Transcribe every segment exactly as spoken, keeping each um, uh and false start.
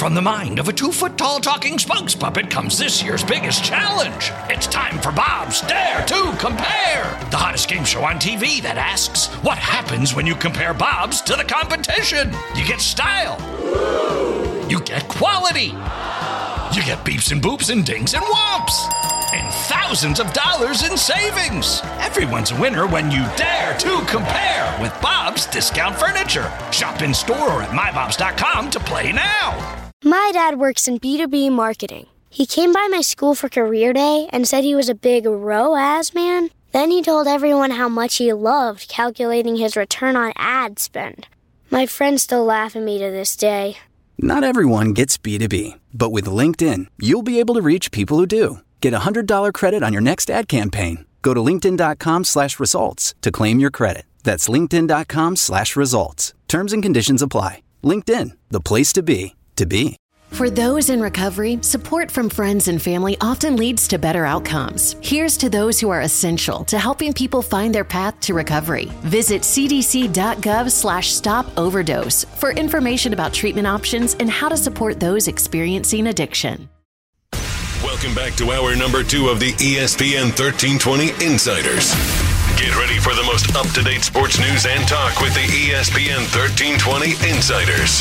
from the mind of a two-foot-tall talking spokes puppet comes this year's biggest challenge. It's time for Bob's Dare to Compare, the hottest game show on T V that asks, what happens when you compare Bobs to the competition? You get style. You get quality. You get beeps and boops and dings and whomps. And thousands of dollars in savings. Everyone's a winner when you dare to compare with Bob's Discount Furniture. Shop in store or at my bobs dot com to play now. My dad works in B two B marketing. He came by my school for career day and said he was a big R O A S man. Then he told everyone how much he loved calculating his return on ad spend. My friends still laugh at me to this day. Not everyone gets B two B, but with LinkedIn, you'll be able to reach people who do. Get a one hundred dollars credit on your next ad campaign. Go to linkedin.com slash results to claim your credit. That's linkedin.com slash results. Terms and conditions apply. LinkedIn, the place to be, to be. For those in recovery, support from friends and family often leads to better outcomes. Here's to those who are essential to helping people find their path to recovery. Visit cdc.gov slash stop overdose for information about treatment options and how to support those experiencing addiction. Welcome back to hour number two of the E S P N thirteen twenty Insiders. Get ready for the most up-to-date sports news and talk with the E S P N thirteen twenty Insiders.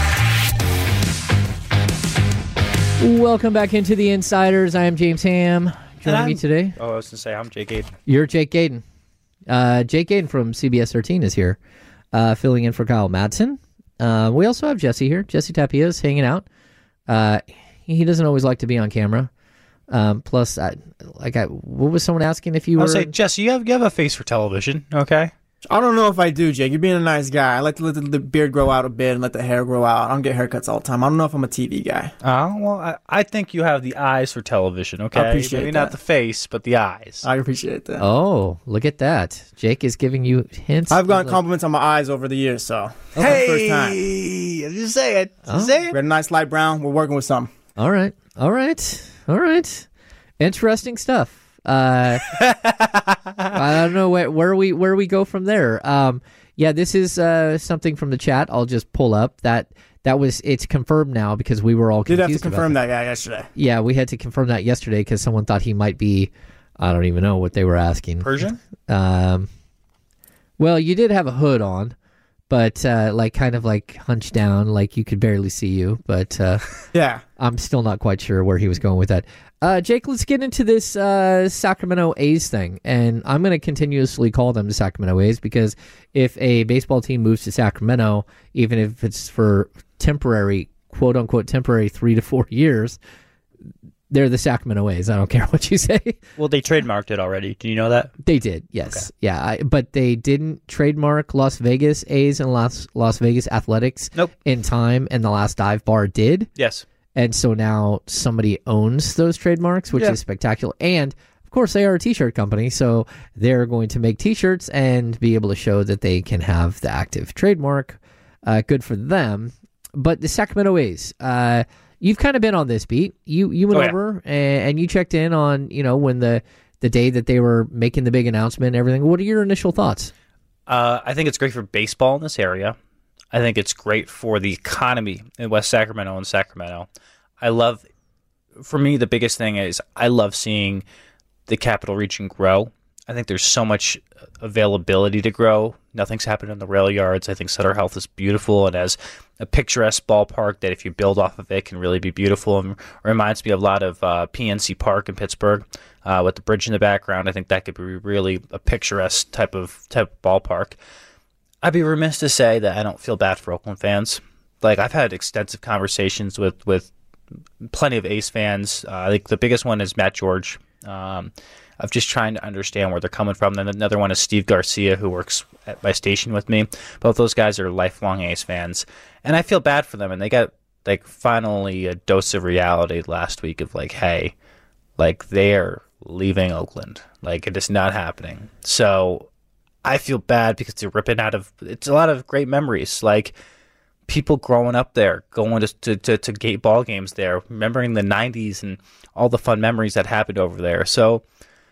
Welcome back into the Insiders. I am James Ham. Joining me today. Oh, I was going to say, I'm Jake Gaden. You're Jake Gaden. Uh, Jake Gaden from C B S thirteen is here, uh, filling in for Kyle Madsen. Uh, we also have Jesse here. Jesse Tapia is hanging out. Uh, he doesn't always like to be on camera. Um, plus, I, like, I, what was someone asking if you were? I'll say, Jesse, you have, you have a face for television, okay? I don't know if I do, Jake. You're being a nice guy. I like to let the, the beard grow out a bit and let the hair grow out. I don't get haircuts all the time. I don't know if I'm a T V guy. Uh, well, I, I think you have the eyes for television, okay? I appreciate Maybe that. not the face, but the eyes. I appreciate that. Oh, look at that. Jake is giving you hints. I've gotten like, compliments on my eyes over the years, so that's Hey, my first time. just say it. Just Oh. say We it. got a nice light brown. We're working with something. All right. All right. All right. Interesting stuff. Uh, I don't know where, where we where we go from there. Um, yeah, this is uh, something from the chat. I'll just pull up that that was it's confirmed now because we were all Did confused. have to confirm that guy yesterday. Yeah, we had to confirm that yesterday because someone thought he might be. I don't even know what they were asking. Persian? Um, well, you did have a hood on, but uh, like kind of like hunched down, like you could barely see you. But uh, Yeah. I'm still not quite sure where he was going with that. Uh, Jake, let's get into this uh, Sacramento A's thing. And I'm going to continuously call them the Sacramento A's because if a baseball team moves to Sacramento, even if it's for temporary, quote-unquote temporary three to four years, they're the Sacramento A's. I don't care what you say. Well, they trademarked it already. Do you know that? They did, yes. Okay. Yeah, I, but they didn't trademark Las Vegas A's and Las, Las Vegas Athletics Nope. in time, and the Last Dive Bar did. Yes. And so now somebody owns those trademarks, which Yeah. is spectacular. And, of course, they are a T-shirt company, so they're going to make T-shirts and be able to show that they can have the active trademark. Uh, good for them. But the Sacramento A's, uh, you've kind of been on this beat. You you went Oh, yeah. over and, and you checked in on, you know, when the, the day that they were making the big announcement and everything. What are your initial thoughts? Uh, I think it's great for baseball in this area. I think it's great for the economy in West Sacramento and Sacramento. I love, for me, the biggest thing is I love seeing the capital region grow. I think there's so much availability to grow. Nothing's happened in the rail yards. I think Sutter Health is beautiful and has a picturesque ballpark that if you build off of it can really be beautiful. And reminds me of a lot of uh, P N C Park in Pittsburgh uh, with the bridge in the background. I think that could be really a picturesque type of type of ballpark. I'd be remiss to say that I don't feel bad for Oakland fans. Like, I've had extensive conversations with, with plenty of A's fans. Uh, I think the biggest one is Matt George. Um, of just trying to understand where they're coming from. Then another one is Steve Garcia, who works at my station with me. Both those guys are lifelong A's fans. And I feel bad for them. And they got, like, finally a dose of reality last week of, like, hey, like, they're leaving Oakland. Like, it is not happening. So I feel bad because they're ripping out of, it's a lot of great memories. Like, people growing up there, going to, to, to, to gate ball games there, remembering the nineties and all the fun memories that happened over there. So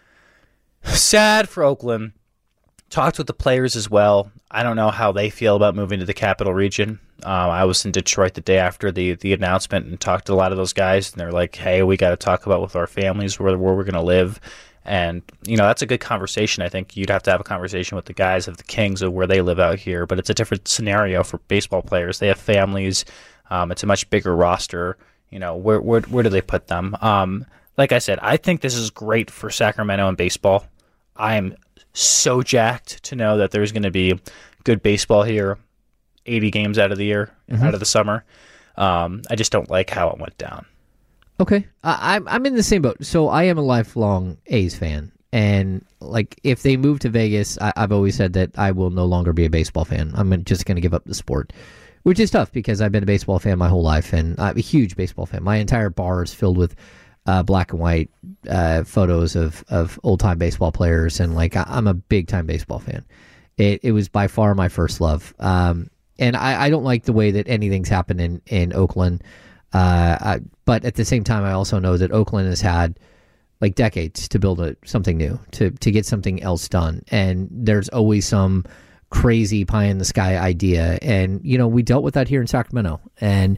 sad for Oakland. Talked with the players as well. I don't know how they feel about moving to the capital region. Um, I was in Detroit the day after the, the announcement and talked to a lot of those guys, and they're like, hey, we got to talk about with our families where, where we're going to live. And, you know, that's a good conversation. I think you'd have to have a conversation with the guys of the Kings of where they live out here, but it's a different scenario for baseball players. They have families. Um, it's a much bigger roster. You know, where where, where do they put them? Um, like I said, I think this is great for Sacramento and baseball. I am so jacked to know that there's going to be good baseball here eighty games out of the year, mm-hmm. out of the summer. Um, I just don't like how it went down. Okay. I, I'm I'm in the same boat. So I am a lifelong A's fan. And, like, if they move to Vegas, I, I've always said that I will no longer be a baseball fan. I'm just going to give up the sport, which is tough because I've been a baseball fan my whole life, and I'm a huge baseball fan. My entire bar is filled with uh, black and white uh, photos of, of old-time baseball players, and, like, I, I'm a big-time baseball fan. It, it was by far my first love. Um And I, I don't like the way that anything's happened in, in Oakland. Uh, I, but at the same time, I also know that Oakland has had like decades to build a, something new, to, to get something else done. And there's always some crazy pie-in-the-sky idea. And, you know, we dealt with that here in Sacramento. And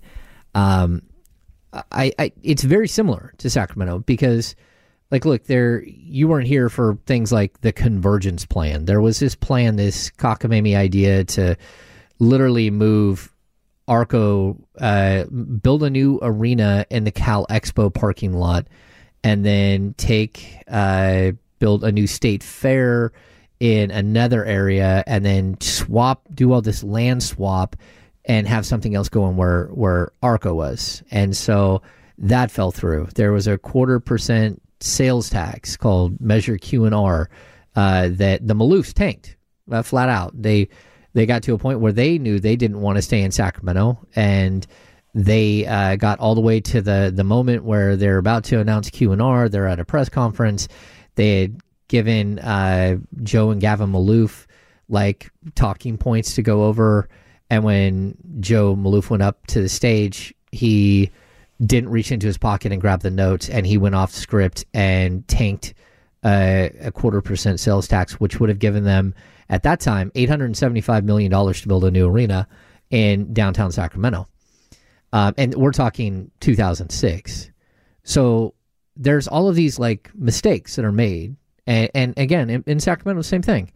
um, I, I it's very similar to Sacramento because, like, look, there you weren't here for things like the convergence plan. There was this plan, this cockamamie idea to literally move Arco, uh, build a new arena in the Cal Expo parking lot, and then take, uh, build a new state fair in another area, and then swap, do all this land swap, and have something else going where, where Arco was. And so that fell through. There was a quarter percent sales tax called Measure Q and R uh, that the Maloofs tanked, uh, flat out. They... They got to a point where they knew they didn't want to stay in Sacramento, and they uh, got all the way to the, the moment where they're about to announce Q and R. They're at a press conference. They had given uh, Joe and Gavin Maloof like talking points to go over, and when Joe Maloof went up to the stage, he didn't reach into his pocket and grab the notes, and he went off script and tanked uh, a quarter percent sales tax, which would have given them, at that time, eight hundred seventy-five million dollars to build a new arena in downtown Sacramento. Um, and we're talking two thousand six. So there's all of these like mistakes that are made. And, and again, in, in Sacramento, same thing.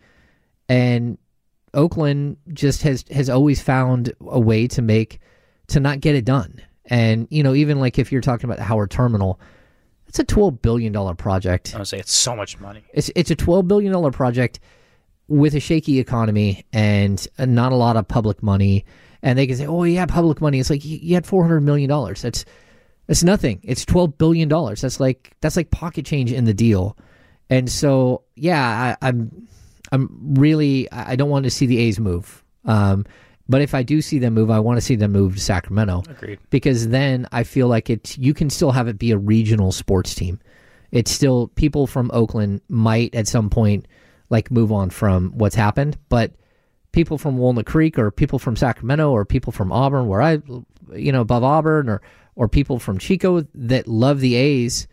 And Oakland just has, has always found a way to make, to not get it done. And, you know, even like if you're talking about the Howard Terminal, it's a twelve billion dollars project. I would say it's so much money. It's It's a twelve billion dollars project with a shaky economy and not a lot of public money. And they can say, oh, yeah, public money. It's like, you had four hundred million dollars. That's that's nothing. It's twelve billion dollars. That's like that's like pocket change in the deal. And so, yeah, I, I'm I'm really, I don't want to see the A's move. Um, but if I do see them move, I want to see them move to Sacramento. Agreed. Because then I feel like it, you can still have it be a regional sports team. It's still, people from Oakland might at some point like move on from what's happened, but people from Walnut Creek or people from Sacramento or people from Auburn, where I, you know, above Auburn, or or people from Chico that love the A's,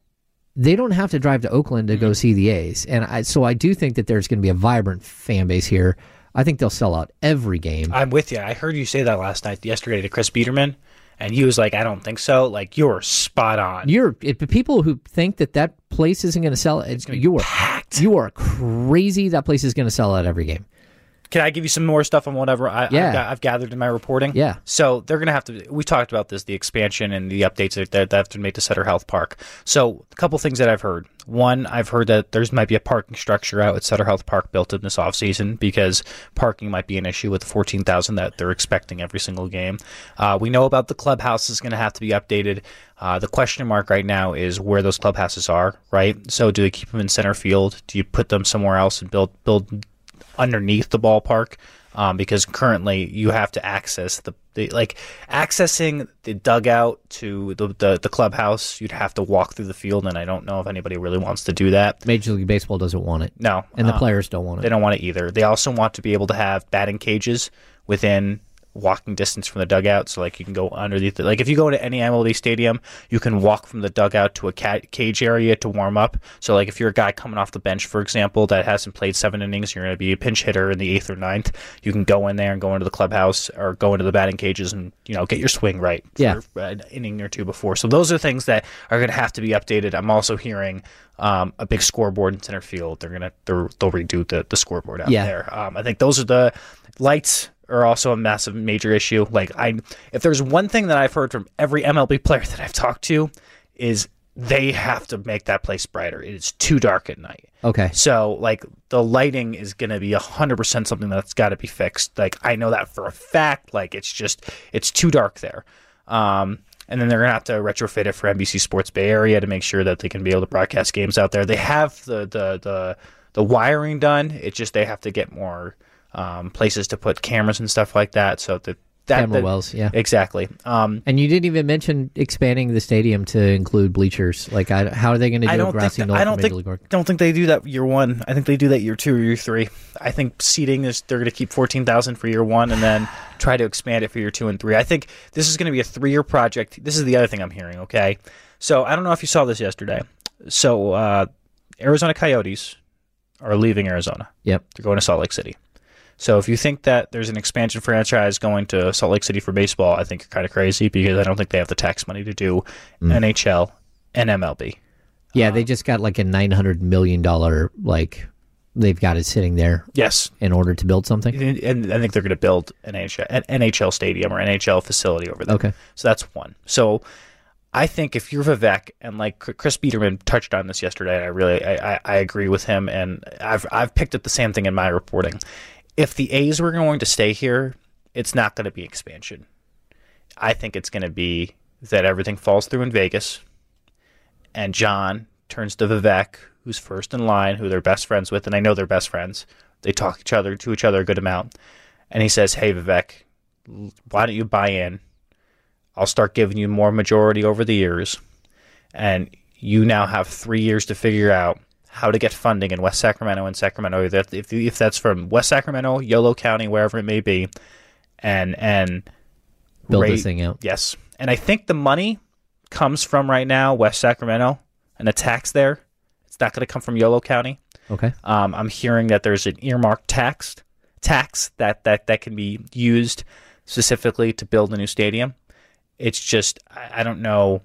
they don't have to drive to Oakland to mm-hmm. go see the A's. And I, so I do think that there's going to be a vibrant fan base here. I think they'll sell out every game. I'm with you. I heard you say that last night, yesterday, to Chris Biederman, and he was like, I don't think so. Like, you're spot on. You're it, people who think that that place isn't going to sell it, it's going to you be are packed. You are crazy. That place is going to sell out every game. Can I give you some more stuff on whatever I, yeah. I've, got, I've gathered in my reporting? Yeah. So they're going to have to, we talked about this, the expansion and the updates that, that have been made to Sutter Health Park. So a couple things that I've heard. One, I've heard that there's might be a parking structure out at Sutter Health Park built in this offseason because parking might be an issue with the fourteen thousand that they're expecting every single game. Uh, we know about the clubhouse is going to have to be updated. Uh, the question mark right now is where those clubhouses are, right? So do they keep them in center field? Do you put them somewhere else and build build underneath the ballpark? Um, because currently you have to access the, the like accessing the dugout to the, the the clubhouse. You'd have to walk through the field, and I don't know if anybody really wants to do that. Major League Baseball doesn't want it. No, and the uh, players don't want it. They don't want it either. They also want to be able to have batting cages within walking distance from the dugout. So like you can go underneath the, like if you go to any M L B stadium, you can walk from the dugout to a ca- cage area to warm up. So like if you're a guy coming off the bench, for example, that hasn't played seven innings, you're going to be a pinch hitter in the eighth or ninth, you can go in there and go into the clubhouse or go into the batting cages and, you know, get your swing right for Yeah. an inning or two before. So those are things that are going to have to be updated. I'm also hearing um, a big scoreboard in center field. They're going to, they'll redo the, the scoreboard out Yeah. there. Um, I think those are the lights are also a massive major issue. Like I, if there's one thing that I've heard from every M L B player that I've talked to is they have to make that place brighter. It is too dark at night. Okay. So like the lighting is going to be a hundred percent something that's got to be fixed. Like I know that for a fact. Like it's just, it's too dark there. Um, and then they're going to have to retrofit it for N B C Sports Bay Area to make sure that they can be able to broadcast games out there. They have the, the, the, the wiring done. It's just, they have to get more, Um, places to put cameras and stuff like that, so that that, Camera that wells, yeah. exactly. Um, And you didn't even mention expanding the stadium to include bleachers. Like, I, how are they going to do I a don't think grassy that, knoll I for don't Major think League Work? don't think they do that year one. I think they do that year two or year three. I think seating is they're going to keep fourteen thousand for year one and then try to expand it for year two and three. I think this is going to be a three year project. This is the other thing I'm hearing. Okay, so I don't know if you saw this yesterday. So uh, Arizona Coyotes are leaving Arizona. Yep. They're going to Salt Lake City. So if you think that there's an expansion franchise going to Salt Lake City for baseball, I think you're kind of crazy because I don't think they have the tax money to do Mm. N H L and M L B. Yeah, they just got like a nine hundred million dollars, like, they've got it sitting there Yes. in order to build something. And and I think they're going to build an N H L, an N H L stadium or N H L facility over there. Okay. So that's one. So I think if you're Vivek, and like Chris Biederman touched on this yesterday, and I really I, I, I agree with him, and I've I've picked up the same thing in my reporting. If the A's were going to stay here, it's not going to be expansion. I think it's going to be that everything falls through in Vegas, and John turns to Vivek, who's first in line, who they're best friends with, and I know they're best friends. They talk each other to each other a good amount. And he says, "Hey, Vivek, why don't you buy in? I'll start giving you more majority over the years, and you now have three years to figure out how to get funding in West Sacramento and Sacramento, if, if, if that's from West Sacramento, Yolo County, wherever it may be, and and Build rate- this thing out. Yes. And I think the money comes from right now West Sacramento and the tax there. It's not going to come from Yolo County. Okay. Um, I'm hearing that there's an earmarked tax tax that, that, that can be used specifically to build a new stadium. It's just, I, I don't know.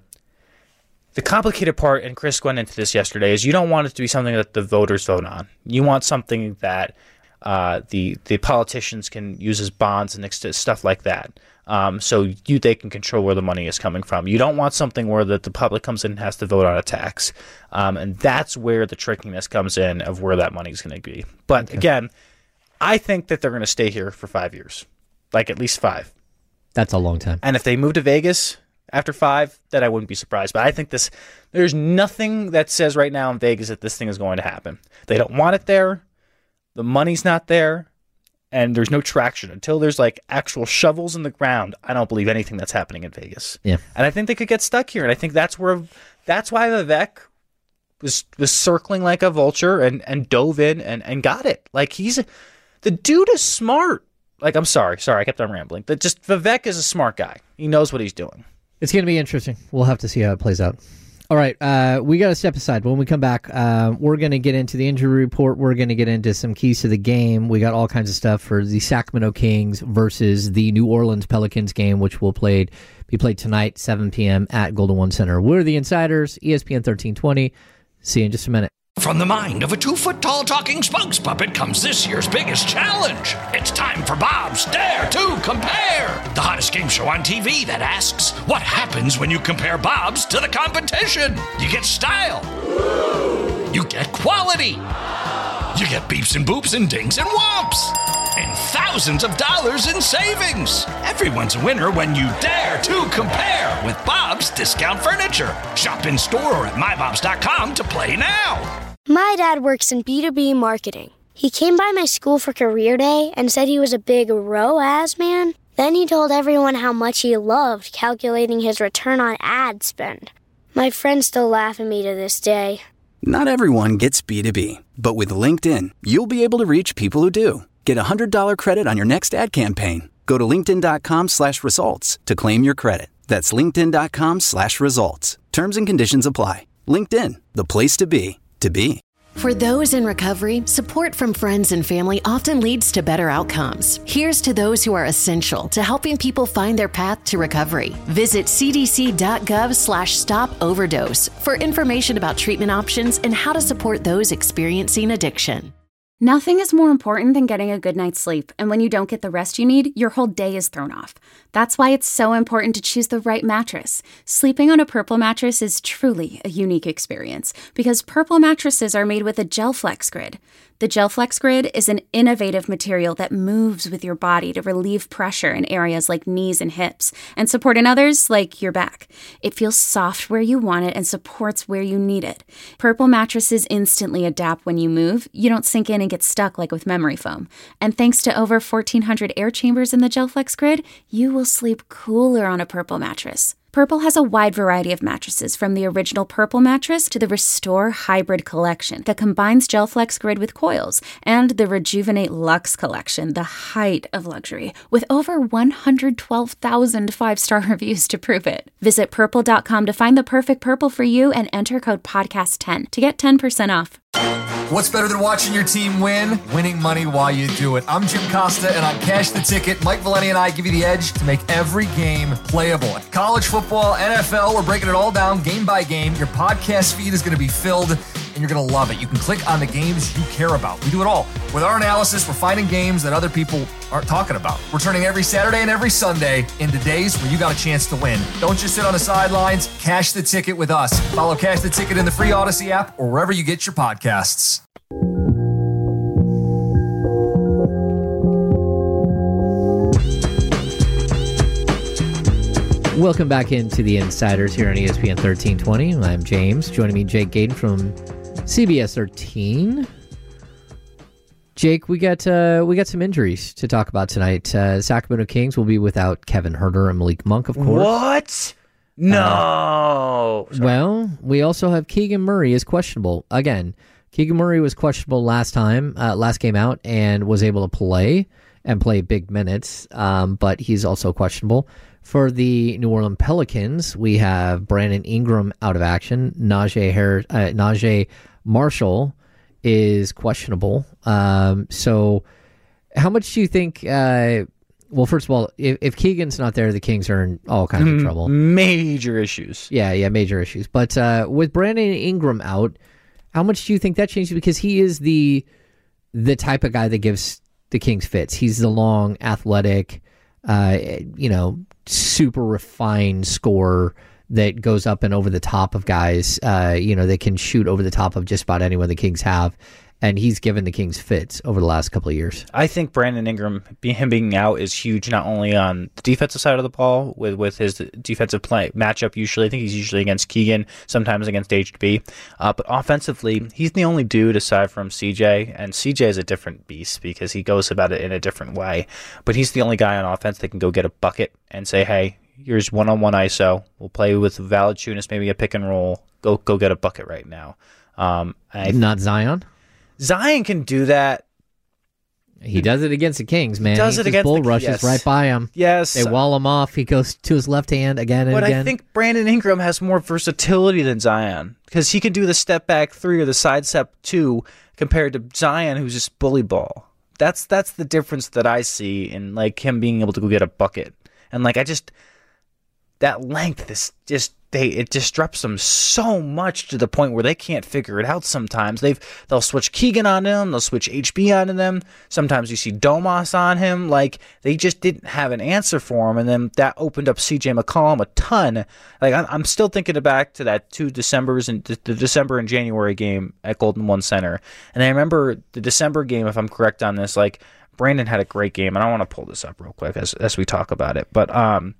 The complicated part, and Chris went into this yesterday, is you don't want it to be something that the voters vote on. You want something that uh, the the politicians can use as bonds and ex- stuff like that. Um, so you they can control where the money is coming from. You don't want something where the, the public comes in and has to vote on a tax. Um, and that's where the trickiness comes in of where that money is going to be. But Okay. again, I think that they're going to stay here for five years, like at least five. That's a long time. And if they move to Vegas after five, then I wouldn't be surprised. But I think this, there's nothing that says right now in Vegas that this thing is going to happen. They don't want it there. The money's not there. And there's no traction. Until there's like actual shovels in the ground, I don't believe anything that's happening in Vegas. Yeah. And I think they could get stuck here. And I think that's where, that's why Vivek was was circling like a vulture and, and dove in and, and got it. Like he's, the dude is smart. Like, I'm sorry. Sorry, I kept on rambling. But just Vivek is a smart guy. He knows what he's doing. It's going to be interesting. We'll have to see how it plays out. All right, uh, we got to step aside. When we come back, uh, we're going to get into the injury report. We're going to get into some keys to the game. We got all kinds of stuff for the Sacramento Kings versus the New Orleans Pelicans game, which will played be played tonight, seven p.m. at Golden One Center. We're the Insiders, E S P N thirteen twenty. See you in just a minute. From the mind of a two-foot-tall talking spokes puppet comes this year's biggest challenge. It's time for Bob's Dare to Compare, the hottest game show on T V that asks, what happens when you compare Bob's to the competition? You get style. You get quality. You get beeps and boops and dings and whomps. And thousands of dollars in savings. Everyone's a winner when you dare to compare with Bob's Discount Furniture. Shop in store or at my bobs dot com to play now. My dad works in B two B marketing. He came by my school for career day and said he was a big R O A S man. Then he told everyone how much he loved calculating his return on ad spend. My friends still laugh at me to this day. Not everyone gets B two B, but with LinkedIn, you'll be able to reach people who do. Get a one hundred dollars credit on your next ad campaign. Go to linkedin.com slash results to claim your credit. That's linkedin.com slash results. Terms and conditions apply. LinkedIn, the place to be, to be. For those in recovery, support from friends and family often leads to better outcomes. Here's to those who are essential to helping people find their path to recovery. Visit cdc.gov slash stop overdose for information about treatment options and how to support those experiencing addiction. Nothing is more important than getting a good night's sleep, and when you don't get the rest you need, your whole day is thrown off. That's why it's so important to choose the right mattress. Sleeping on a Purple mattress is truly a unique experience because Purple mattresses are made with a GelFlex Grid. The GelFlex Grid is an innovative material that moves with your body to relieve pressure in areas like knees and hips and support in others like your back. It feels soft where you want it and supports where you need it. Purple mattresses instantly adapt when you move. You don't sink in and get stuck like with memory foam. And thanks to over fourteen hundred air chambers in the GelFlex Grid, you will sleep cooler on a Purple mattress. Purple has a wide variety of mattresses, from the original Purple mattress to the Restore Hybrid collection that combines GelFlex Grid with coils, and the Rejuvenate Luxe collection, the height of luxury, with over one hundred twelve thousand five-star reviews to prove it. Visit purple dot com to find the perfect Purple for you and enter code podcast ten to get ten percent off. What's better than watching your team win? Winning money while you do it. I'm Jim Costa, and on Cash the Ticket, Mike Valeni and I give you the edge to make every game playable. College football, N F L, we're breaking it all down game by game. Your podcast feed is going to be filled, and you're going to love it. You can click on the games you care about. We do it all. With our analysis, we're finding games that other people aren't talking about. We're turning every Saturday and every Sunday into days where you got a chance to win. Don't just sit on the sidelines. Cash the Ticket with us. Follow Cash the Ticket in the free Odyssey app or wherever you get your podcasts. Welcome back into the Insiders here on E S P N thirteen twenty. I'm James. Joining me, Jake Gaden from C B S thirteen. Jake, we got uh, we got some injuries to talk about tonight. Uh, Sacramento Kings will be without Kevin Huerter and Malik Monk, of course. What? No. Uh, well, we also have Keegan Murray is questionable again. Keegan Murray was questionable last time, uh, last game out, and was able to play and play big minutes, um, but he's also questionable. For the New Orleans Pelicans, we have Brandon Ingram out of action. Najee, Harris, uh, Najee Marshall is questionable. Um, so how much do you think... Uh, well, first of all, if, if Keegan's not there, the Kings are in all kinds of trouble. Major issues. Yeah, yeah, major issues. But uh, with Brandon Ingram out, how much do you think that changes? Because he is the the type of guy that gives the Kings fits. He's the long, athletic, uh, you know, super refined scorer that goes up and over the top of guys. Uh, you know, they can shoot over the top of just about anyone the Kings have. And he's given the Kings fits over the last couple of years. I think Brandon Ingram, him being out, is huge not only on the defensive side of the ball with, with his defensive play matchup usually. I think he's usually against Keegan, sometimes against H B. Uh, but offensively, he's the only dude aside from C J. And C J is a different beast because he goes about it in a different way. But he's the only guy on offense that can go get a bucket and say, hey, here's one-on-one I S O. We'll play with Valanciunas, maybe a pick and roll. Go go get a bucket right now. Um, I, Not Zion? Zion can do that. He does it against the Kings, man. He does he it against bull the rushes yes. right by him. Yes. They wall him off. He goes to his left hand again and but again. I think Brandon Ingram has more versatility than Zion because he can do the step back three or the side step two compared to Zion, who's just bully ball. That's that's the difference that I see in like him being able to go get a bucket. And like I just that length is just they it disrupts them so much to the point where they can't figure it out sometimes. They've they'll switch Keegan on him, they'll switch H B onto them. Sometimes you see Domas on him. Like they just didn't have an answer for him, and then that opened up C J McCollum a ton. Like I'm, I'm still thinking back to that two Decembers and the December and January game at Golden One Center, and I remember the December game, if I'm correct on this, like Brandon had a great game, and I want to pull this up real quick as as we talk about it, but um,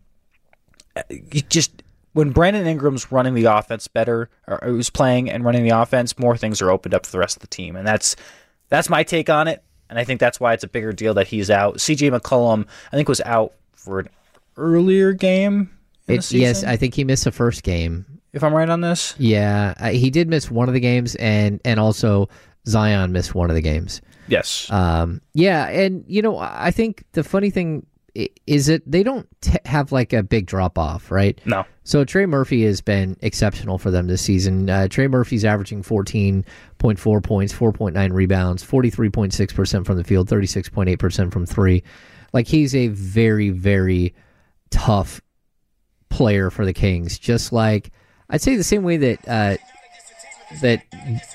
you just. When Brandon Ingram's running the offense better, or who's playing and running the offense, more things are opened up for the rest of the team. And that's that's my take on it. And I think that's why it's a bigger deal that he's out. C J McCollum, I think, was out for an earlier game in it, the season. Yes, I think he missed the first game. If I'm right on this? Yeah, uh, he did miss one of the games, and, and also Zion missed one of the games. Yes. Um, yeah, and, you know, I think the funny thing is it they don't t- have like a big drop off, right? No. So Trey Murphy has been exceptional for them this season. Uh, Trey Murphy's averaging fourteen point four points, four point nine rebounds, forty-three point six percent from the field, thirty-six point eight percent from three. Like, he's a very, very tough player for the Kings. Just like, I'd say the same way that uh, that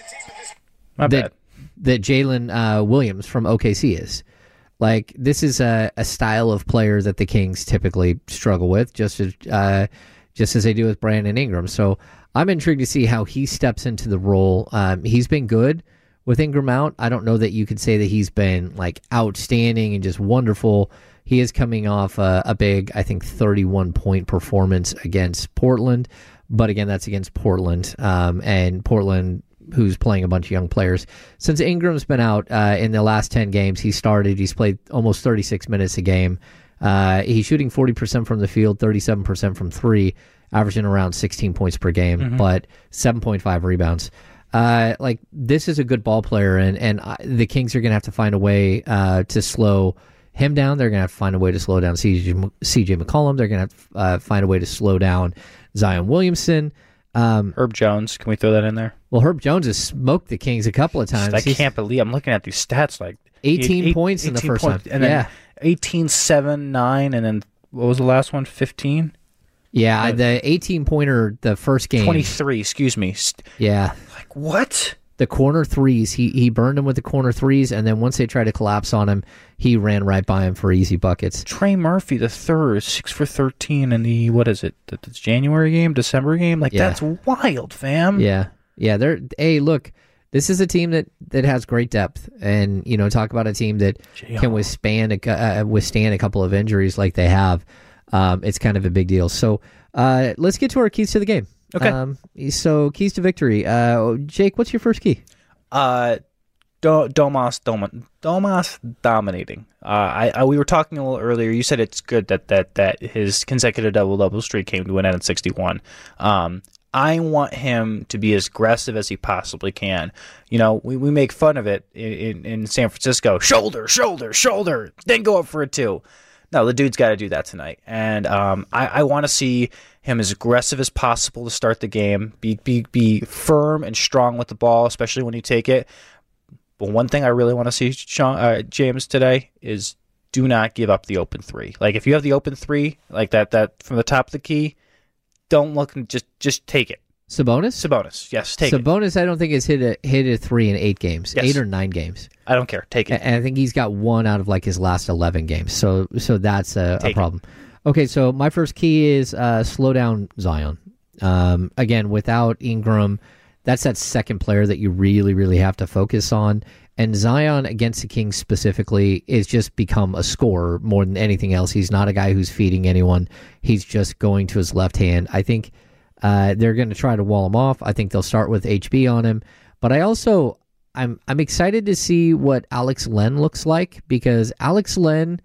My that bad. that Jalen uh, Williams from O K C is. Like, this is a, a style of player that the Kings typically struggle with, just as uh, just as they do with Brandon Ingram. So I'm intrigued to see how he steps into the role. Um, he's been good with Ingram out. I don't know that you could say that he's been like outstanding and just wonderful. He is coming off a, a big, I think, thirty-one point performance against Portland. But again, that's against Portland. Um, and Portland, who's playing a bunch of young players. Since Ingram's been out uh, in the last ten games, he started. He's played almost thirty-six minutes a game. Uh, he's shooting forty percent from the field, thirty-seven percent from three, averaging around sixteen points per game, mm-hmm. but seven point five rebounds. Uh, like, this is a good ball player, and, and uh, the Kings are going to have to find a way uh, to slow him down. They're going to have to find a way to slow down C J, C J McCollum. They're going to have to uh, find a way to slow down Zion Williamson. Um, Herb Jones, can we throw that in there? Well, Herb Jones has smoked the Kings a couple of times. I He's can't believe I'm looking at these stats. Like eighteen eight, points in the first points, time. and then yeah, eighteen, seven, nine, and then what was the last one? fifteen. Yeah, uh, the eighteen pointer the first game. twenty-three. Excuse me. Yeah, like what? The corner threes. He he burned him with the corner threes, and then once they tried to collapse on him, he ran right by him for easy buckets. Trey Murphy, the third, six for thirteen in the, what is it, the, the January game, December game? Like, yeah. That's wild, fam. Yeah. Yeah. They're, hey, look, this is a team that, that has great depth. And, you know, talk about a team that J-O. can withstand a, uh, withstand a couple of injuries like they have. Um, it's kind of a big deal. So uh, let's get to our keys to the game. Okay. Um, so keys to victory. Uh, Jake, what's your first key? Uh, Do- Domas, Dom- Domas dominating. Uh, I, I we were talking a little earlier. You said it's good that that that his consecutive double double streak came to an end at sixty-one. Um, I want him to be as aggressive as he possibly can. You know, we, we make fun of it in, in, in San Francisco. Shoulder, shoulder, shoulder. Then go up for a two. No, the dude's got to do that tonight. And um, I, I want to see him as aggressive as possible to start the game. Be be be firm and strong with the ball, especially when you take it. But one thing I really want to see, Sean, uh, James, today is do not give up the open three. Like, if you have the open three, like that that from the top of the key, don't look and just just take it. Sabonis? Sabonis, yes, take it. Sabonis, I don't think has hit a hit a three in eight games, Yes. eight or nine games. I don't care. Take it. And I think he's got one out of like his last eleven games. So so that's a, a Take it. problem. Okay, so my first key is uh, slow down Zion. Um, again, without Ingram, that's that second player that you really, really have to focus on. And Zion against the Kings specifically is just become a scorer more than anything else. He's not a guy who's feeding anyone. He's just going to his left hand. I think uh, they're going to try to wall him off. I think they'll start with H B on him. But I also, I'm I'm excited to see what Alex Len looks like, because Alex Len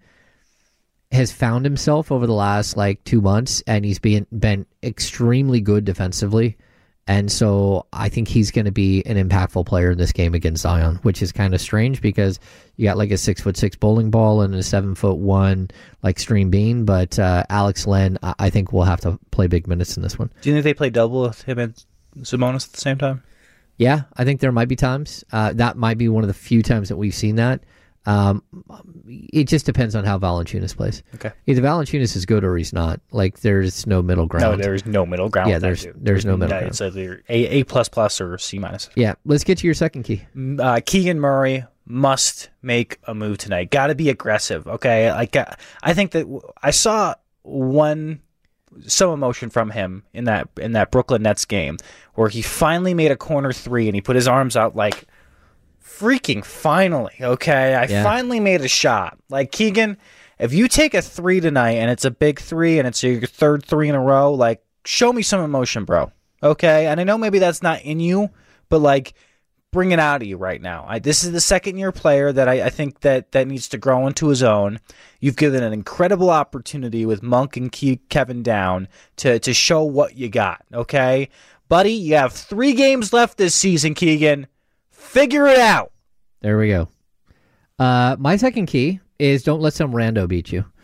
has found himself over the last like two months, and he's been been extremely good defensively. And so I think he's going to be an impactful player in this game against Zion, which is kind of strange because you got like a six foot six bowling ball and a seven foot one like Stream Bean. But uh, Alex Len, I think, will have to play big minutes in this one. Do you think they play double with him and Sabonis at the same time? Yeah, I think there might be times. Uh, that might be one of the few times that we've seen that. Um, it just depends on how Valanciunas plays. Okay. Either Valanciunas is good or he's not. Like, there's no middle ground. No, there's no middle ground. Yeah, with that there's dude. there's no middle No, ground. It's either A A plus plus or C minus. Yeah, let's get to your second key. Uh, Keegan Murray must make a move tonight. Got to be aggressive. Okay, like uh, I think that w- I saw one some emotion from him in that in that Brooklyn Nets game where he finally made a corner three and he put his arms out like, freaking finally, okay? I Yeah. finally made a shot. Like, Keegan, if you take a three tonight and it's a big three and it's your third three in a row, like, show me some emotion, bro. Okay? And I know maybe that's not in you, but, like, bring it out of you right now. I, this is the second-year player that I, I think that, that needs to grow into his own. You've given an incredible opportunity with Monk and Ke- Kevin Down to, to show what you got, okay? Buddy, you have three games left this season, Keegan. Figure it out. There we go. Uh, my second key is don't let some rando beat you.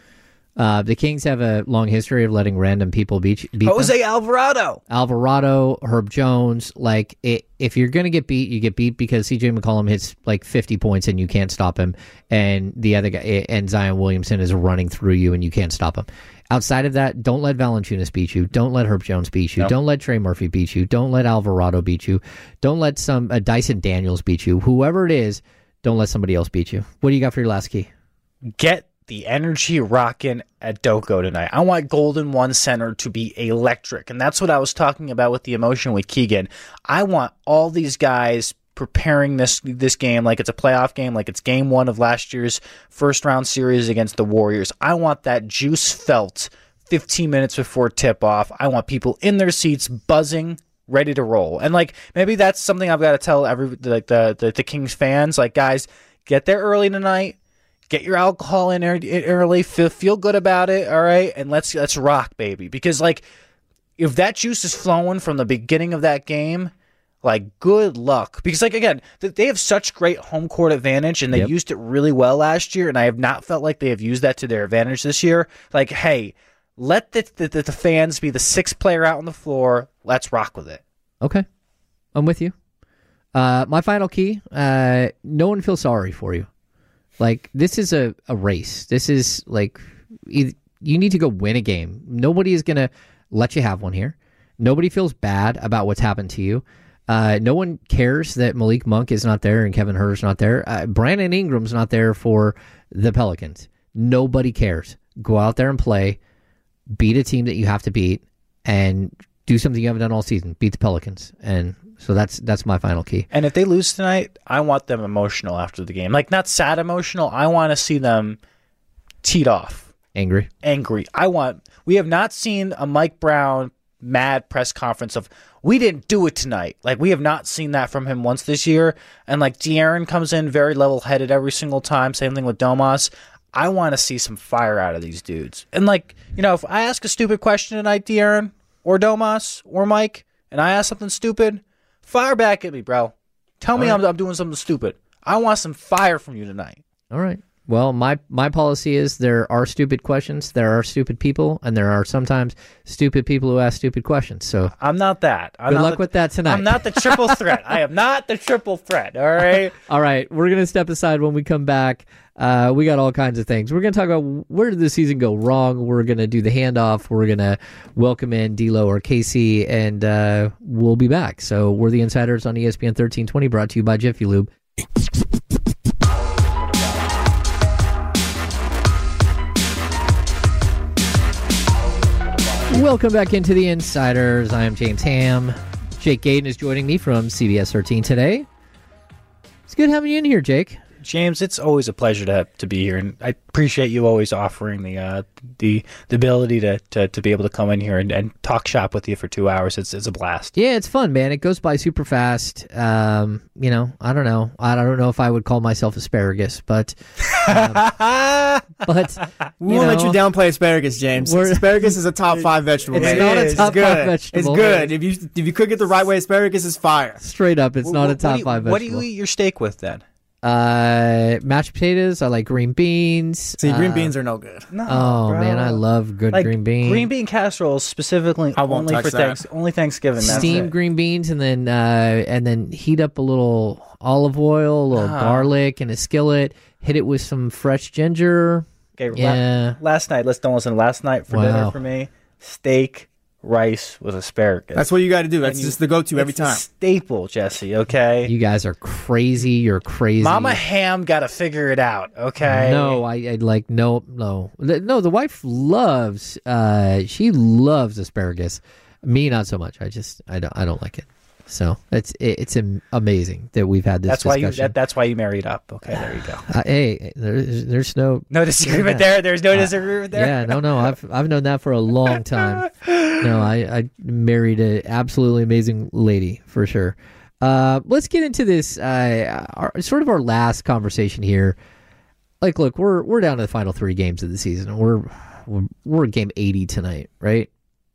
Uh, the Kings have a long history of letting random people beat, beat Jose them. Alvarado. Alvarado, Herb Jones. Like, it, if you're going to get beat, you get beat because C J McCollum hits like fifty points and you can't stop him. And the other guy, and Zion Williamson is running through you and you can't stop him. Outside of that, don't let Valanciunas beat you. Don't let Herb Jones beat you. No. Don't let Trey Murphy beat you. Don't let Alvarado beat you. Don't let some uh, Dyson Daniels beat you. Whoever it is, don't let somebody else beat you. What do you got for your last key? Get the energy rocking at Doko tonight. I want Golden One Center to be electric, and that's what I was talking about with the emotion with Keegan. I want all these guys preparing this this game like it's a playoff game, like it's game one of last year's first round series against the Warriors. I want that juice felt fifteen minutes before tip off. I want people in their seats buzzing, ready to roll. And like maybe that's something I've got to tell every like the, the the Kings fans, like, guys, get there early tonight. Get your alcohol in early, feel, feel good about it, all right? And let's let's rock, baby. Because, like, if that juice is flowing from the beginning of that game, like, good luck. Because, like, again, they have such great home court advantage, and they Yep. used it really well last year, and I have not felt like they have used that to their advantage this year. Like, hey, let the, the, the fans be the sixth player out on the floor. Let's rock with it. Okay. I'm with you. Uh, my final key, uh, no one feels sorry for you. Like, this is a, a race. This is, like, you need to go win a game. Nobody is going to let you have one here. Nobody feels bad about what's happened to you. Uh, no one cares that Malik Monk is not there and Kevin Huerter's not there. Uh, Brandon Ingram's not there for the Pelicans. Nobody cares. Go out there and play. Beat a team that you have to beat. And do something you haven't done all season. Beat the Pelicans. And so that's that's my final key. And if they lose tonight, I want them emotional after the game. Like, not sad emotional. I want to see them teed off. Angry. Angry. I want... We have not seen a Mike Brown mad press conference of, we didn't do it tonight. Like, we have not seen that from him once this year. And, like, De'Aaron comes in very level-headed every single time. Same thing with Domas. I want to see some fire out of these dudes. And, like, you know, if I ask a stupid question tonight, De'Aaron, or Domas, or Mike, and I ask something stupid... Fire back at me, bro. Tell me right. I'm, I'm doing something stupid. I want some fire from you tonight. All right. Well, my, my policy is there are stupid questions, there are stupid people, and there are sometimes stupid people who ask stupid questions. So I'm not that. I'm good not luck the, with that tonight. I'm not the triple threat. I am not the triple threat. All right. All right. We're going to step aside when we come back. Uh, we got all kinds of things. We're going to talk about where did the season go wrong. We're going to do the handoff. We're going to welcome in D'Lo or Casey, and uh, we'll be back. So we're the Insiders on E S P N thirteen twenty, brought to you by Jiffy Lube. Welcome back into the Insiders. I am James Ham. Jake Gaden is joining me from C B S thirteen today. It's good having you in here, Jake. James, it's always a pleasure to to be here, and I appreciate you always offering the uh, the the ability to, to, to be able to come in here and, and talk shop with you for two hours. It's it's a blast. Yeah, it's fun, man. It goes by super fast. Um, you know, I don't know. I don't know if I would call myself asparagus, but um, but we won't know, let you downplay asparagus, James. Asparagus is a top five vegetable. It's man. not it a is. top It's good. five vegetable. It's good. If you if you cook it the right way, asparagus is fire. Straight up, it's not what, a top what you, five vegetable. What do you eat your steak with then? Uh, mashed potatoes. I like green beans. See, green uh, beans are no good. No, Oh bro. man, I love good like green beans. Green bean casserole specifically I won't only touch for that. thanks only Thanksgiving. That's Steamed it. green beans, and then uh, and then heat up a little olive oil, a little Ah. garlic, and a skillet. Hit it with some fresh ginger. Okay, la- Yeah. last night, let's don't listen. Last night for Wow. dinner for me, steak, rice with asparagus. That's what you got to do. That's And you- just the go-to every It's a time. staple, Jesse. Okay, You guys are crazy. You're crazy. Mama Ham got to figure it out. Okay, No, I, I like no, no, no. The wife loves. Uh, she loves asparagus. Me, not so much. I just, I don't, I don't like it. So it's, it, it's am- amazing that we've had this that's why you. discussion. That, that's why you married up. Okay, there you go. uh, hey, there's, there's no, No disagreement Yeah. there. There's no disagreement there. yeah, no, no. I've, I've known that for a long time. No, I, I married an absolutely amazing lady for sure. Uh, let's get into this. Uh, our, sort of our last conversation here. Like, look, we're we're down to the final three games of the season. We're we're, we're at game eighty tonight, right?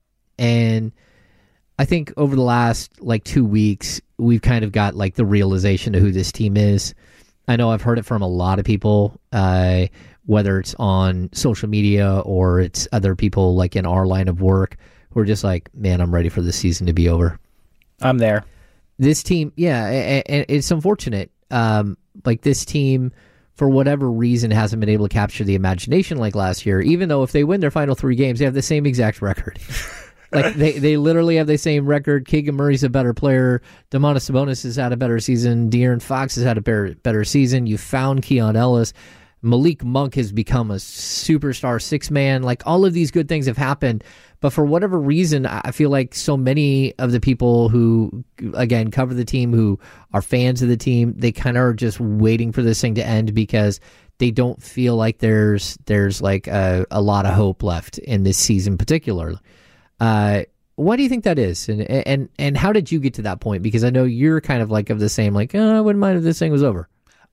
And I think over the last like two weeks, we've kind of got like the realization of who this team is. I know I've heard it from a lot of people. Uh, whether it's on social media or it's other people like in our line of work who are just like, man, I'm ready for the season to be over. I'm there. This team, yeah, and it's unfortunate. Um, like this team, for whatever reason, hasn't been able to capture the imagination like last year, even though if they win their final three games, they have the same exact record. Like they, they literally have the same record. Keegan Murray's a better player. Domantas Sabonis has had a better season. De'Aaron Fox has had a better, better season. You found Keon Ellis. Malik Monk has become a superstar six-man. Like, all of these good things have happened. But for whatever reason, I feel like so many of the people who, again, cover the team, who are fans of the team, they kind of are just waiting for this thing to end because they don't feel like there's there's like a, a lot of hope left in this season particularly. Uh, why do you think that is? And, and, and how did you get to that point? Because I know you're kind of like of the same, like, oh, I wouldn't mind if this thing was over.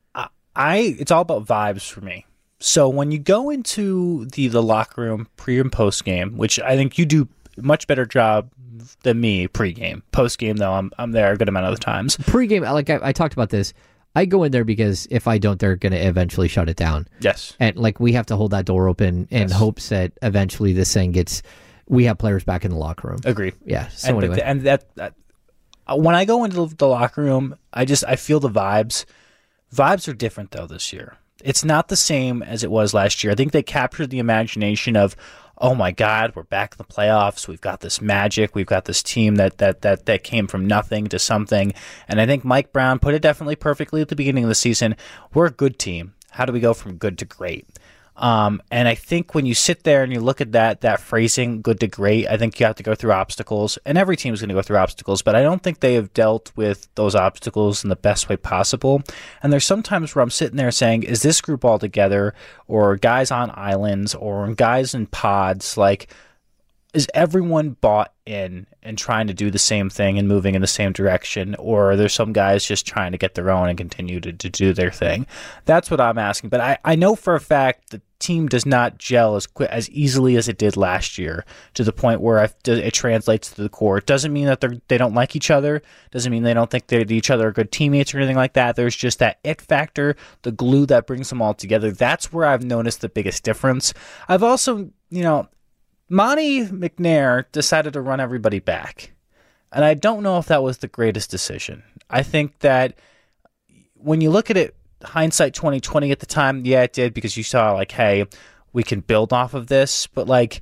I it's all about vibes for me. So when you go into the, the locker room pre and post game, which I think you do a much better job than me pre-game. Post-game, though, I'm I'm there a good amount of the times. Pre-game, like I, I talked about this, I go in there because if I don't, they're going to eventually shut it down. Yes. And like we have to hold that door open in yes. hopes that eventually this thing gets, we have players back in the locker room. Agreed. Yeah. So and, anyway. But, and that, that, when I go into the locker room, I just, I feel the vibes. Vibes are different, though, this year. It's not the same as it was last year. I think they captured the imagination of, oh my God, we're back in the playoffs. We've got this magic. We've got this team that that that that came from nothing to something. And I think Mike Brown put it definitely perfectly at the beginning of the season. We're a good team. How do we go from good to great? Um, and I think when you sit there and you look at that that phrasing, good to great, I think you have to go through obstacles. And every team is going to go through obstacles, but I don't think they have dealt with those obstacles in the best way possible. And there's sometimes where I'm sitting there saying, is this group all together, or guys on islands, or guys in pods? Like, is everyone bought in and trying to do the same thing and moving in the same direction? Or are there some guys just trying to get their own and continue to, to do their thing? That's what I'm asking. But I, I know for a fact the team does not gel as quick, as easily as it did last year, to the point where I, it translates to the core. It doesn't mean that they they don't like each other. Doesn't mean they don't think they each other are good teammates or anything like that. There's just that it factor, the glue that brings them all together. That's where I've noticed the biggest difference. I've also, you know, Monty McNair decided to run everybody back. And I don't know if that was the greatest decision. I think that when you look at it, hindsight twenty twenty at the time, yeah, it did, because you saw, like, hey, we can build off of this. But, like,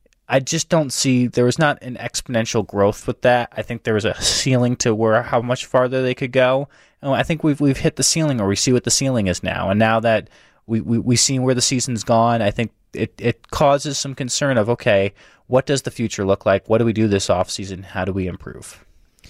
I just don't see, there was not an exponential growth with that. I think there was a ceiling to where how much farther they could go. And I think we've we've hit the ceiling, or we see what the ceiling is now. And now that we, we, we see where the season's gone, I think It it causes some concern of, okay, what does the future look like? What do we do this offseason? How do we improve?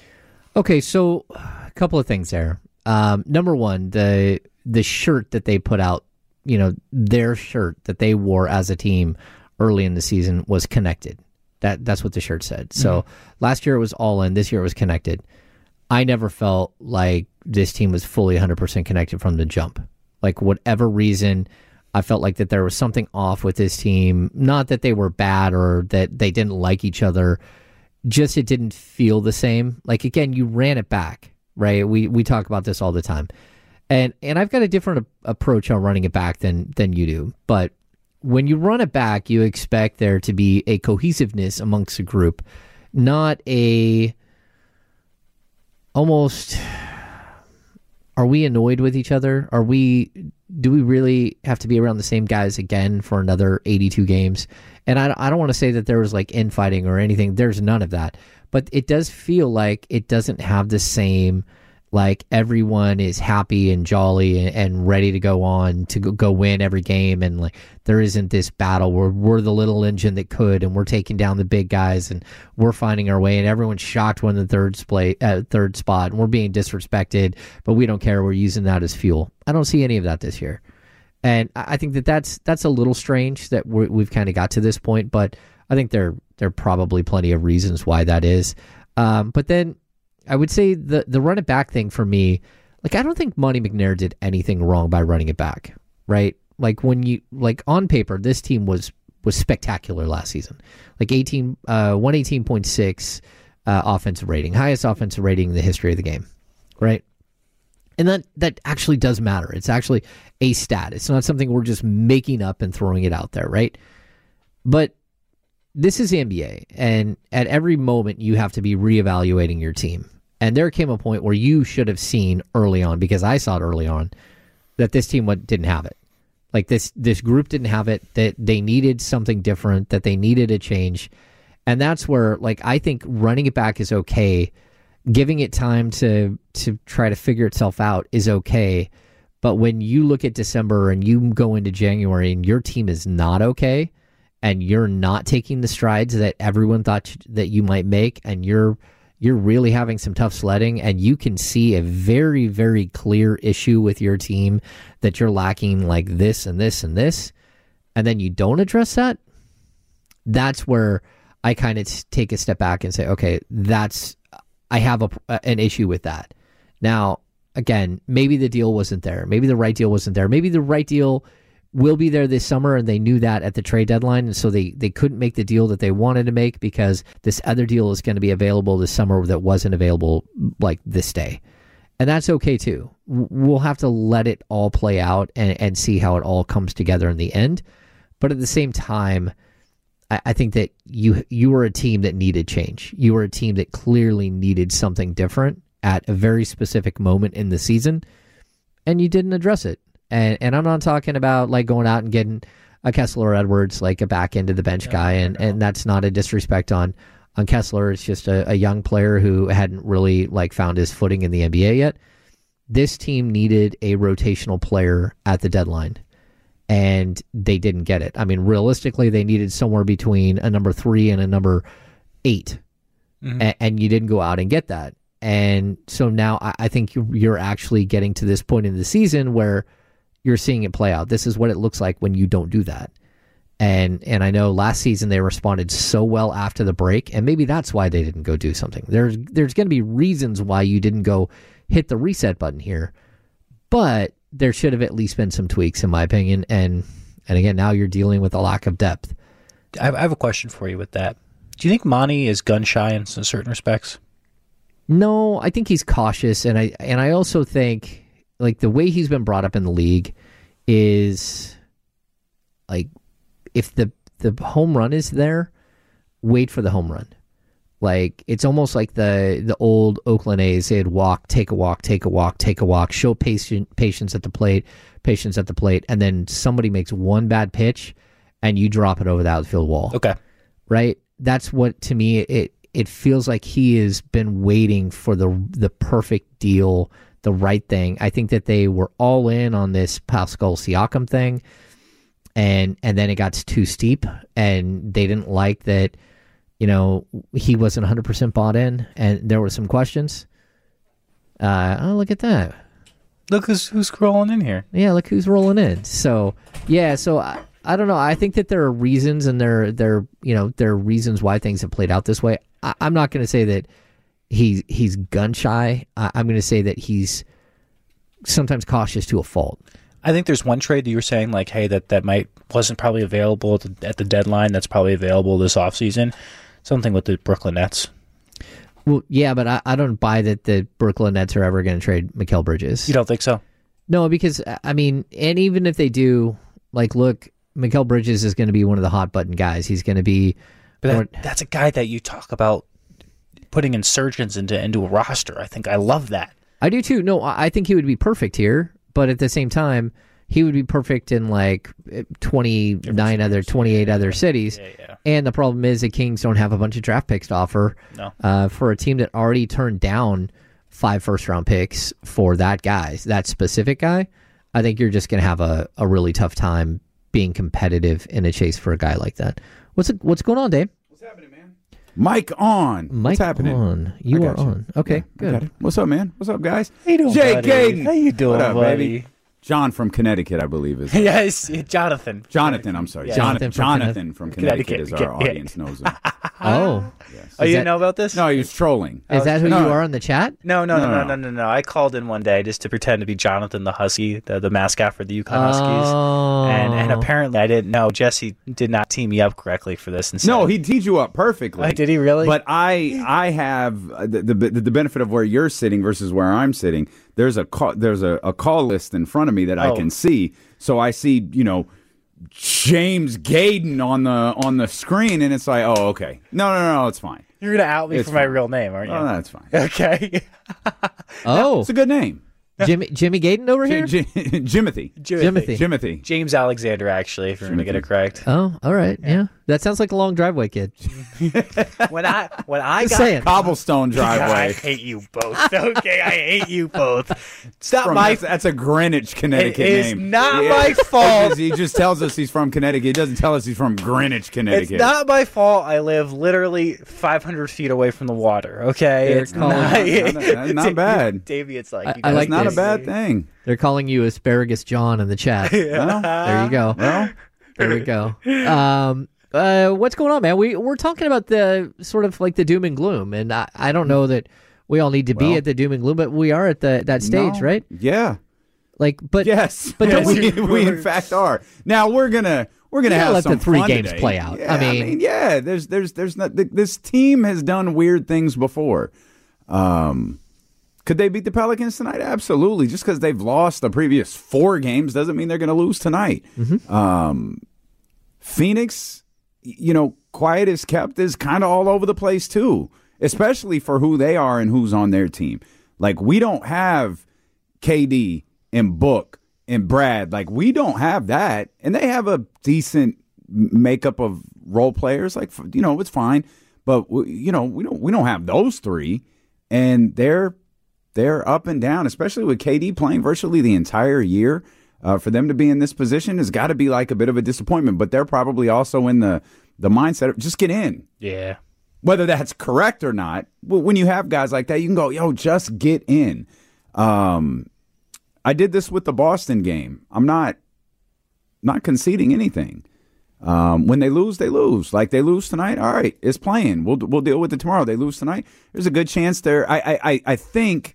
Okay, so a couple of things there. Um, number one, the the shirt that they put out, you know, their shirt that they wore as a team early in the season was connected. That That's what the shirt said. So mm-hmm. last year it was all in. This year it was connected. I never felt like this team was fully one hundred percent connected from the jump. Like, whatever reason, I felt like that there was something off with this team. Not that they were bad or that they didn't like each other. Just it didn't feel the same. Like, again, you ran it back, right? We we talk about this all the time. And and I've got a different a- approach on running it back than than you do. But when you run it back, you expect there to be a cohesiveness amongst the group, not a almost, are we annoyed with each other? Are we... Do we really have to be around the same guys again for another eighty-two games? And I, I don't want to say that there was like infighting or anything. There's none of that. But it does feel like it doesn't have the same, like everyone is happy and jolly and, and ready to go on to go, go win every game. And like there isn't this battle where we're the little engine that could, and we're taking down the big guys and we're finding our way, and everyone's shocked when the third, splay, uh, third spot, and we're being disrespected, but we don't care. We're using that as fuel. I don't see any of that this year. And I think that that's, that's a little strange that we're, we've kind of got to this point, but I think there, there are probably plenty of reasons why that is. Um, but then I would say the, the run it back thing for me, like, I don't think Monty McNair did anything wrong by running it back, right? Like, when you, like, on paper, this team was, was spectacular last season. Like, eighteen, uh, one eighteen point six uh, offensive rating, highest offensive rating in the history of the game, right? And that, that actually does matter. It's actually a stat. It's not something we're just making up and throwing it out there, right? But this is the N B A, and at every moment you have to be reevaluating your team. And there came a point where you should have seen early on, because I saw it early on, that this team didn't have it. Like this this group didn't have it, that they needed something different, that they needed a change. And that's where, like, I think running it back is okay. Giving it time to to try to figure itself out is okay. But when you look at December and you go into January and your team is not okay, and you're not taking the strides that everyone thought that you might make, and you're you're really having some tough sledding, and you can see a very, very clear issue with your team that you're lacking like this and this and this, and then you don't address that, that's where I kind of take a step back and say, okay, that's I have a, an issue with that. Now, again, maybe the deal wasn't there. Maybe the right deal wasn't there. Maybe the right deal will be there this summer, and they knew that at the trade deadline, and so they, they couldn't make the deal that they wanted to make because this other deal is going to be available this summer that wasn't available like this day. And that's okay too. We'll have to let it all play out and, and see how it all comes together in the end. But at the same time, I, I think that you you were a team that needed change. You were a team that clearly needed something different at a very specific moment in the season, and you didn't address it. And and I'm not talking about like going out and getting a Kessler Edwards, like a back end of the bench yeah, guy, and, and that's not a disrespect on on Kessler. It's just a, a young player who hadn't really like found his footing in the N B A yet. This team needed a rotational player at the deadline, and they didn't get it. I mean, realistically, they needed somewhere between a number three and a number eight, mm-hmm. and, and you didn't go out and get that. And so now I, I think you're, you're actually getting to this point in the season where you're seeing it play out. This is what it looks like when you don't do that. And and I know last season they responded so well after the break, and maybe that's why they didn't go do something. There's there's going to be reasons why you didn't go hit the reset button here, but there should have at least been some tweaks, in my opinion. And and again, now you're dealing with a lack of depth. I have a question for you with that. Do you think Monty is gun shy in certain respects? No, I think he's cautious, and I and I also think, like, the way he's been brought up in the league is, like, if the the home run is there, wait for the home run. Like, it's almost like the the old Oakland A's. They'd walk, take a walk, take a walk, take a walk, show patient, patience at the plate, patience at the plate, and then somebody makes one bad pitch, and you drop it over the outfield wall. Okay. Right? That's what, to me, it it feels like he has been waiting for the the perfect deal, the right thing. I think that they were all in on this Pascal Siakam thing, and and then it got too steep, and they didn't like that, you know, he wasn't one hundred percent bought in, and there were some questions. Uh, oh, look at that. Look who's, who's rolling in here. Yeah, look who's rolling in. So, yeah, so I, I don't know. I think that there are reasons, and there, there, you know, there are reasons why things have played out this way. I, I'm not going to say that He's he's gun shy. I'm going to say that he's sometimes cautious to a fault. I think there's one trade that you were saying, like, hey, that, that might wasn't probably available at the, at the deadline. That's probably available this offseason. Something with the Brooklyn Nets. Well, yeah, but I, I don't buy that the Brooklyn Nets are ever going to trade Mikal Bridges. You don't think so? No, because, I mean, and even if they do, like, look, Mikal Bridges is going to be one of the hot button guys. He's going to be... But that, that's a guy that you talk about putting insurgents into into a roster. I think I love that. I do too. No, I think he would be perfect here, but at the same time, he would be perfect in like twenty-nine other, twenty-eight other cities. Yeah, yeah. And the problem is the Kings don't have a bunch of draft picks to offer. No. Uh, for a team that already turned down five first round picks for that guy, that specific guy. I think you're just going to have a, a really tough time being competitive in a chase for a guy like that. What's it, what's going on, Dave? What's happening, man? Mike on. Mike What's happening? on. You are you. on. Okay, yeah, good. What's up, man? What's up, guys? How you doing, Jay buddy? Gaden. How you doing, what up, buddy? Baby? John from Connecticut, I believe is. Yes, Jonathan. Jonathan, I'm sorry. Yeah. Jonathan, Jonathan from, from Connecticut, Connecticut. is our Yeah. audience knows him. Oh. Yes. Oh, you that- didn't know about this? No, he was trolling. Is that who No. you are in the chat? No, no, no, No, no, no. no, no, no. I called in one day just to pretend to be Jonathan the Husky, the, the mascot for the UConn Huskies. Oh. And and apparently I didn't know. Jesse did not tee me up correctly for this. And said, No, he teed you up perfectly. Oh, did he really? But I, I have uh, the, the the benefit of where you're sitting versus where I'm sitting. there's a call, there's a, a call list in front of me that I Oh. can see. So I see, you know, James Gaden on the on the screen, and it's like, oh, okay. No, no, no, it's fine. You're gonna out me It's for my fine. real name, aren't you? Oh, that's fine. Okay. Oh, It's a good name. Jimmy Jimmy Gaden over here. J- J- Jimothy. Jimothy. Jimothy. James Alexander, actually, if you're gonna get it correct. Oh, all right. Yeah. that sounds like a long driveway, kid. when I when I Just got saying. Cobblestone I driveway. hate you both. Okay, I hate you both. It's not From- my that's, that's a Greenwich, Connecticut It is name. not my fault. He just tells us he's from Connecticut. He doesn't tell us he's from Greenwich, Connecticut. It's not my fault. I live literally five hundred feet away from the water. Okay, They're it's calling- not, Not- not- not bad. Davey. It's like I- you I guys like It's not this. a bad thing. They're calling you Asparagus John in the chat. Well, There you go. well, There we go. Um, uh, what's going on, man? We we're talking about the sort of like the doom and gloom, and I, I don't know that we all need to be Well- at the doom and gloom, but we are at the that stage, no. right? Yeah. Like, but Yes. but don't we, we? we in fact are. Now we're gonna we're gonna You gotta have let the some three fun games today. play out. Yeah, I mean- yeah. There's there's there's not th- this team has done weird things before. Um, could they beat the Pelicans tonight? Absolutely. Just because they've lost the previous four games doesn't mean they're going to lose tonight. Mm-hmm. Um, Phoenix, y- you know, quiet as kept is kind of all over the place too, especially for who they are and who's on their team. Like we don't have K D and Book and Brad. Like we don't have that, and they have a decent m- makeup of role players. Like f- you know, it's fine, but w- you know, we don't we don't have those three, and they're they're up and down, especially with K D playing virtually the entire year. Uh, for them to be in this position has got to be like a bit of a disappointment, but they're probably also in the the mindset of just get in. Yeah. Whether that's correct or not, w- when you have guys like that, you can go, yo, just get in. Um, I did this with the Boston game. I'm not not conceding anything. Um, when they lose, they lose. Like they lose tonight, all right, it's playing. We'll we'll deal with it tomorrow. They lose tonight. There's a good chance there. I I I, I think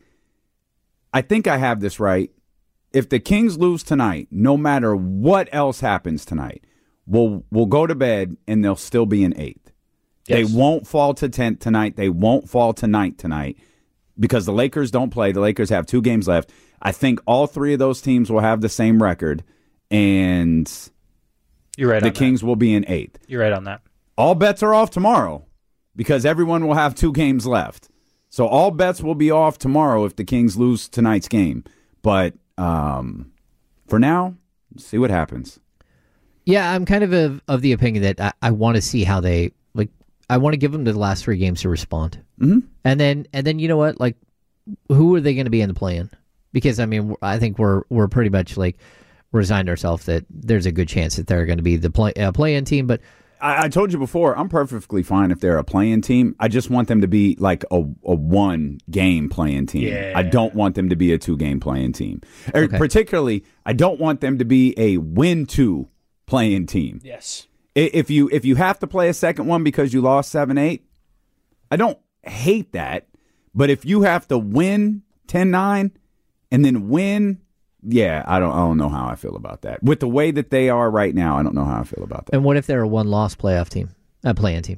I think I have this right. If the Kings lose tonight, no matter what else happens tonight, we'll we'll go to bed and they'll still be in eighth. Yes. They won't fall to tenth tonight. They won't fall to ninth tonight because the Lakers don't play. The Lakers have two games left. I think all three of those teams will have the same record, and You're right. the on Kings will be in eighth. That. You're right on that. All bets are off tomorrow because everyone will have two games left. So all bets will be off tomorrow if the Kings lose tonight's game. But um, for now, see what happens. Yeah, I'm kind of of, of the opinion that I, I want to see how they like. I want to give them the last three games to respond, Mm-hmm. and then and then you know what? Like, who are they going to be in the play-in? Because I mean, I think we're we're pretty much like resigned ourselves that there's a good chance that they're going to be the play uh, play-in team. But I, I told you before, I'm perfectly fine if they're a playing team. I just want them to be like a, a one-game playing team. Yeah. I don't want them to be a two-game playing team. Or Okay. particularly, I don't want them to be a win-two playing team. Yes. I- If you if you have to play a second one because you lost seven eight, I don't hate that. But if you have to win ten nine and then win, yeah, I don't I don't know how I feel about that. With the way that they are right now, I don't know how I feel about that. and what if they're a one-loss playoff team, a play-in team?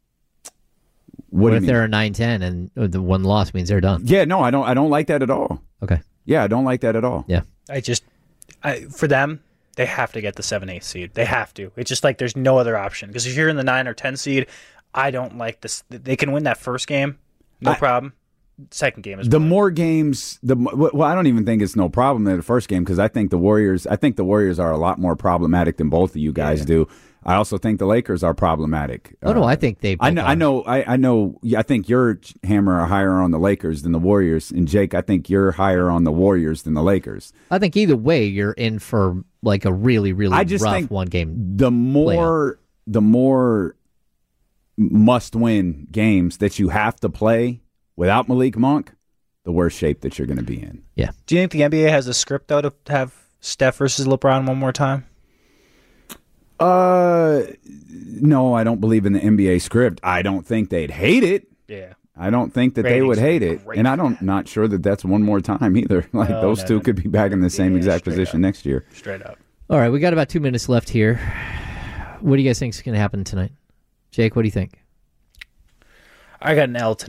What, What, do you if mean? they're a nine ten and the one loss means they're done? Yeah, no, I don't I don't like that at all. Okay. Yeah, I don't like that at all. Yeah. I just, I, for them, they have to get the seven eight seed. They have to. It's just like there's no other option. Because if you're in the nine or ten seed, I don't like this. They can win that first game, no I- problem. Second game is The fine. more games, the mo- well, I don't even think it's no problem in the first game because I think the Warriors. I think the Warriors are a lot more problematic than both of you guys do. I also think the Lakers are problematic. Oh no, Uh, I think they. I both know. are. I know. I, I know. yeah, I think your hammer are higher on the Lakers than the Warriors, and Jake, I think you're higher on the Warriors than the Lakers. I think either way, you're in for like a really, really I just rough think one game. The more, the more must-win games that you have to play without Malik Monk, the worse shape that you're going to be in. Yeah. Do you think the N B A has a script, though, to have Steph versus LeBron one more time? Uh, no, I don't believe in the N B A script. I don't think they'd hate it. Yeah. I don't think that they Ratings would would hate be it, great and I for don't not sure that that's one more time either. Like No, those no, two no. could be back in the same Yeah, exact straight position up. next year. Straight up. All right, we got about two minutes left here. What do you guys think is going to happen tonight? Jake, what do you think? I got an L tonight.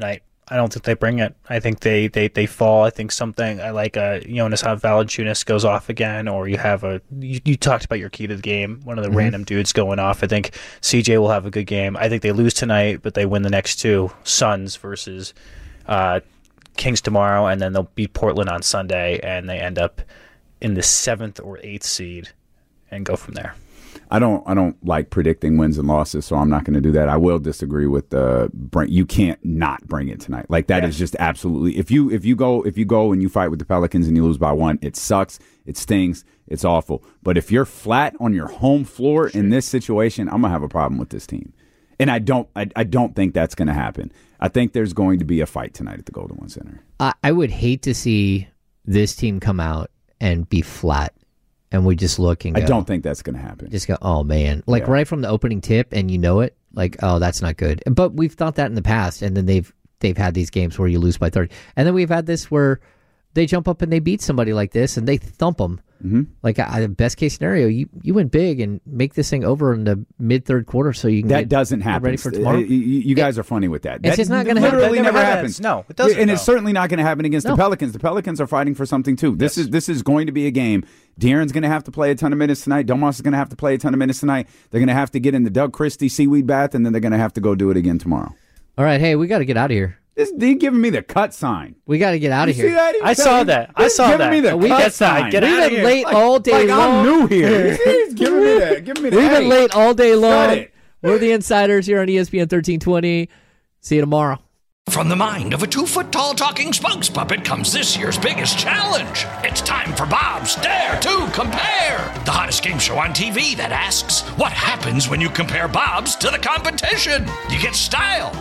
I don't think they bring it. I think they, they, they fall. I think something I like uh Jonas Valanciunas goes off again, or you have a you, you talked about your key to the game, one of the mm-hmm. random dudes going off. I think C J will have a good game. I think they lose tonight, but they win the next two. Suns versus uh, Kings tomorrow, and then they'll beat Portland on Sunday, and they end up in the seventh or eighth seed and go from there. I don't I don't like predicting wins and losses, so I'm not going to do that. I will disagree with the uh, you can't not bring it tonight. Like that yeah. is just absolutely if you if you go if you go and you fight with the Pelicans and you lose by one, it sucks, it stings, it's awful. But if you're flat on your home floor in this situation, I'm gonna have a problem with this team. And I don't I, I don't think that's going to happen. I think there's going to be a fight tonight at the Golden One Center. I, I would hate to see this team come out and be flat. And we just look and go, I don't think that's going to happen. Just go, oh, man. Like, yeah. right from the opening tip, and you know it. Like, oh, that's not good. But we've thought that in the past, and then they've they've had these games where you lose by thirty. And then we've had this where they jump up and they beat somebody like this, and they thump them. Mm-hmm. Like, uh, best case scenario, you, you win big and make this thing over in the mid-third quarter so you can That get, doesn't happen. ready for tomorrow. You, you guys it, are funny with that. It's that just not going to happen. Literally that never, never happens. happens. No, it doesn't. And no. it's certainly not going to happen against no. the Pelicans. The Pelicans are fighting for something, too. This yes. is this is going to be a game. De'Aaron's going to have to play a ton of minutes tonight. Domas is going to have to play a ton of minutes tonight. They're going to have to get in the Doug Christie seaweed bath, and then they're going to have to go do it again tomorrow. All right, hey, we got to get out of here. This dude giving me the cut sign. We got to get out of you here. See that? I saw that. I saw giving that. Me the we cut get sign. Get We've out of been here. late like, all day like long. I'm new here. He's giving me the. Giving me the. We've hey, been late all day long. it. We're the Insiders here on E S P N thirteen twenty. See you tomorrow. From the mind of a two-foot-tall talking spokes puppet comes this year's biggest challenge. It's time for Bob's Dare to Compare, the hottest game show on T V that asks, what happens when you compare Bob's to the competition? You get style.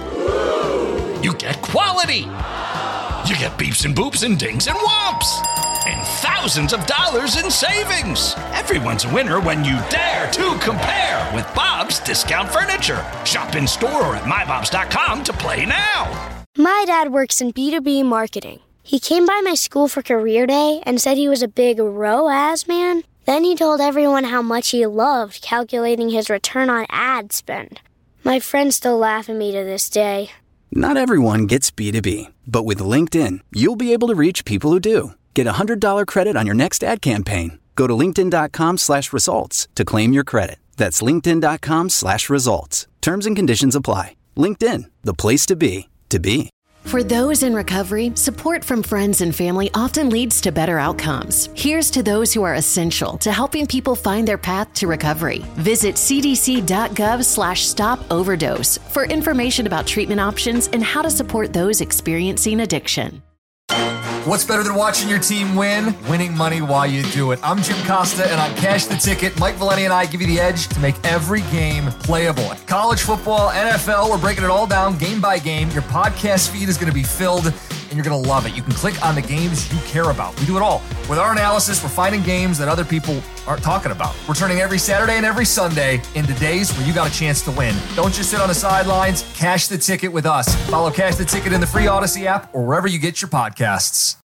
You get quality. You get beeps and boops and dings and whomps. And thousands of dollars in savings. Everyone's a winner when you dare to compare with Bob's Discount Furniture. Shop in store or at my bobs dot com to play now. My dad works in B two B marketing. He came by my school for career day and said he was a big R O A S man. Then he told everyone how much he loved calculating his return on ad spend. My friends still laugh at me to this day. Not everyone gets B two B, but with LinkedIn, you'll be able to reach people who do. Get a one hundred dollars credit on your next ad campaign. Go to linkedin.com slash results to claim your credit. That's linkedin.com slash results. Terms and conditions apply. LinkedIn, the place to be, to be. For those in recovery, support from friends and family often leads to better outcomes. Here's to those who are essential to helping people find their path to recovery. Visit cdc.gov slash stop overdose for information about treatment options and how to support those experiencing addiction. What's better than watching your team win? Winning money while you do it. I'm Jim Costa, and on Cash the Ticket, Mike Valeni and I give you the edge to make every game playable. College football, N F L, we're breaking it all down game by game. Your podcast feed is going to be filled, and you're going to love it. You can click on the games you care about. We do it all. With our analysis, we're finding games that other people aren't talking about. We're turning every Saturday and every Sunday into days where you got a chance to win. Don't just sit on the sidelines. Cash the Ticket with us. Follow Cash the Ticket in the free Odyssey app or wherever you get your podcasts.